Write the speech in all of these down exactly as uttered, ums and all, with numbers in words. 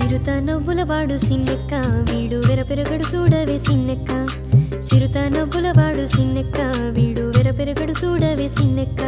చిరుత నవ్వులవాడు సిన్నెక్క వీడు వెరపెరగడు చూడవే సిన్నెక్క చిరుత నవ్వులవాడు సిన్నెక్క వీడు వెరపెరగడు చూడవే సిన్నెక్క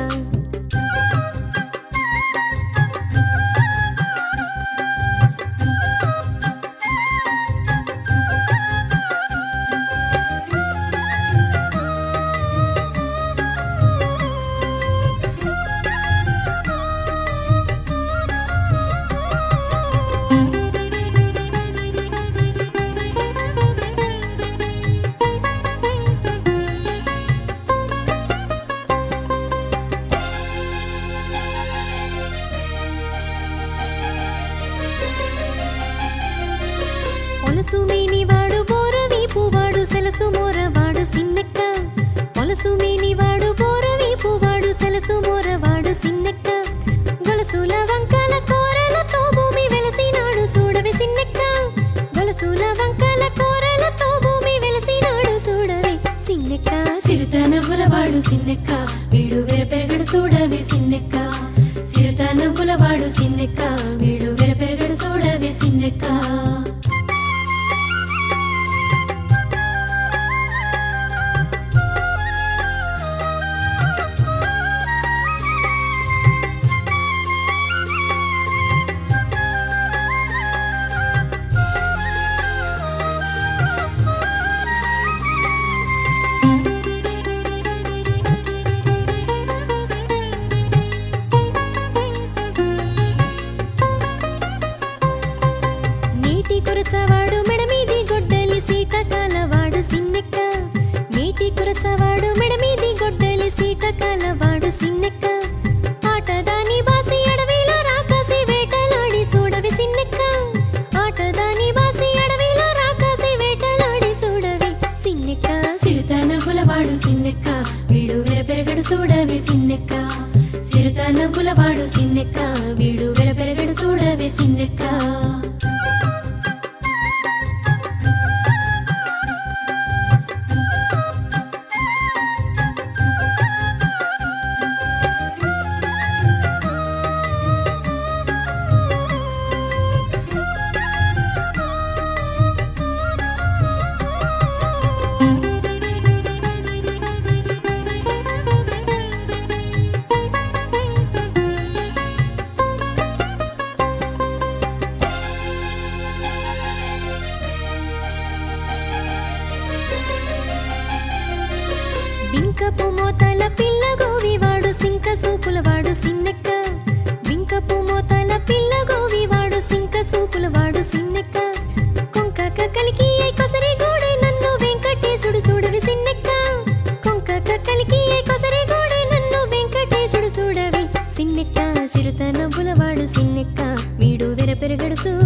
పొలసు మేనివాడు బోరవీపువాడు సెలసు మోరవాడు సిన్నెక్క పొలసు మేనివాడు బోరవీపువాడు సెలసు మోరవాడు సిన్నెక్క గొలసుల వంకల కోరలతో భూమి వెలసినాడు చూడవే సిన్నెక్క గొలసుల వంకల కోరలతో భూమి వెలసినాడు చూడవే సిన్నెక్క చిరుత నవ్వులవాడు సిన్నెక్క వీడు వెరపెరగడు చూడవే సిన్నెక్క చిరుత నవ్వులవాడు సిన్నెక్క వీడు వెరపెరగడు చూడవే సిన్నెక్క కురచవాడు మెడమీది గొడ్డలి సీట కాలవాడు సిన్నెక్క నీటి కురచవాడు మెడమీది గొడ్డలి సీట కాలవాడు సిన్నెక్క ఆటదాని బాసి అడవిలో రాకాసి వేటలాడి చూడవి సిన్నెక్క ఆటదాని బాసి అడవిలో రాకాసి వేటలాడి చూడవి సిన్నెక్క చిరుత నవ్వులవాడు సిన్నెక్క వీడు వెరపెరగడు చూడవి సిన్నెక్క చిరుత నవ్వులవాడు సిన్నెక్క వీడు వెరపెరగడు చూడవి సిన్నెక్క బింకపు మోతల పిల్ల గోవివాడు సింక సూపులవాడు సిన్నెక్క బింకపు మోతల పిల్ల గోవివాడు సింక సూపులవాడు సిన్నెక్క కొంకక కలికి ఐ కొసరి గోడే నన్ను వెంకటేశుడు చూడవి సిన్నెక్క కొంకక కలికి ఐ కొసరి గోడే నన్ను వెంకటేశుడు చూడవి సిన్నెక్క చిరుత నవ్వులవాడు సిన్నెక్క వీడు వెరపెరగడు